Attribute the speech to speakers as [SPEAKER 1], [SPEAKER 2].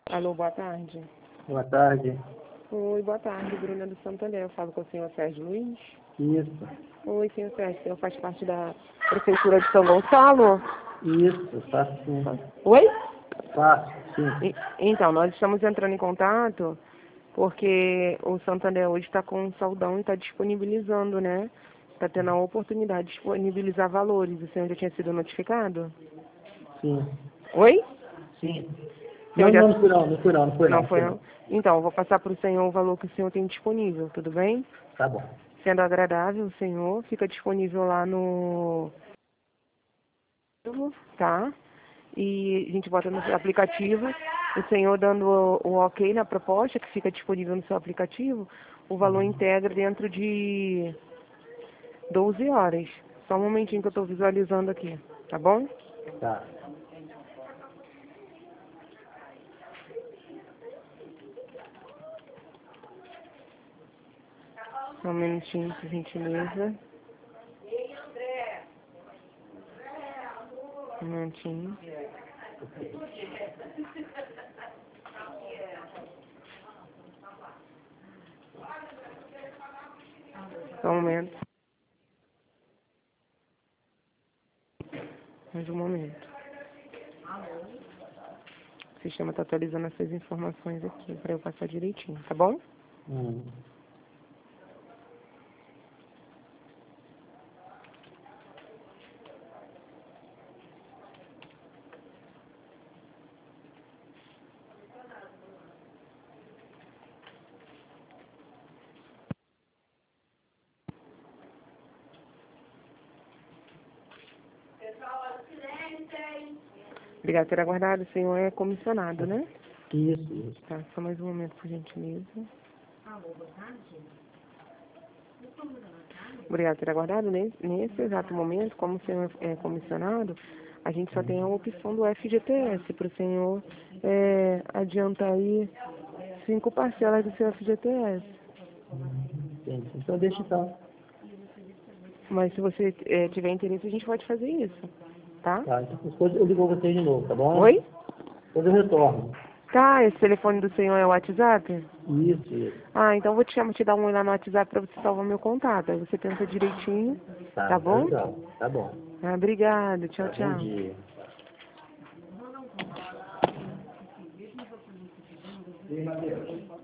[SPEAKER 1] Alô, boa tarde.
[SPEAKER 2] Boa tarde.
[SPEAKER 1] Oi, boa tarde, Bruna do Santander. Eu falo com o senhor Sérgio Luiz.
[SPEAKER 2] Isso.
[SPEAKER 1] Oi, senhor Sérgio. O senhor faz parte da Prefeitura de São Gonçalo?
[SPEAKER 2] Isso, faço sim.
[SPEAKER 1] Oi?
[SPEAKER 2] Faço, sim.
[SPEAKER 1] Então, nós estamos entrando em contato porque o Santander hoje está com um saldão e está disponibilizando, né? Está tendo a oportunidade de disponibilizar valores. O senhor já tinha sido notificado?
[SPEAKER 2] Sim.
[SPEAKER 1] Oi?
[SPEAKER 2] Sim.
[SPEAKER 1] Senhor
[SPEAKER 2] Não, não fui não, não fui não, não fui não.
[SPEAKER 1] Não foi não? Então, eu vou passar para o senhor o valor que o senhor tem disponível, tudo bem?
[SPEAKER 2] Tá bom.
[SPEAKER 1] Sendo agradável, o senhor fica disponível lá no... Tá? E a gente bota no aplicativo, o senhor dando o ok na proposta, que fica disponível no seu aplicativo, o valor integra dentro de 12 horas. Só um momentinho que eu estou visualizando aqui, tá bom?
[SPEAKER 2] Tá.
[SPEAKER 1] Só um minutinho, por gentileza. Um minutinho. Só um momento. Mais um momento. O sistema está atualizando essas informações aqui para eu passar direitinho, tá bom? Obrigado por ter aguardado. O senhor é comissionado, né?
[SPEAKER 2] Isso.
[SPEAKER 1] Tá, só mais um momento, por gentileza. Obrigado por ter aguardado. Nesse exato momento, como o senhor é comissionado, a gente só tem a opção do FGTS para o senhor adiantar aí 5 parcelas do seu FGTS.
[SPEAKER 2] Entendi. Então deixa então.
[SPEAKER 1] Mas se você tiver interesse, a gente pode fazer isso, tá?
[SPEAKER 2] Tá, então depois eu ligo vocês de novo, tá bom?
[SPEAKER 1] Oi?
[SPEAKER 2] Depois eu retorno.
[SPEAKER 1] Tá, esse telefone do senhor é o WhatsApp?
[SPEAKER 2] Isso.
[SPEAKER 1] Ah, então vou te dar um oi lá no WhatsApp para você salvar meu contato. Aí você pensa direitinho, tá
[SPEAKER 2] Tá
[SPEAKER 1] bom?
[SPEAKER 2] legal. Tá bom.
[SPEAKER 1] Ah, obrigado. Tchau,
[SPEAKER 2] Tá, bom
[SPEAKER 1] tchau.
[SPEAKER 2] dia.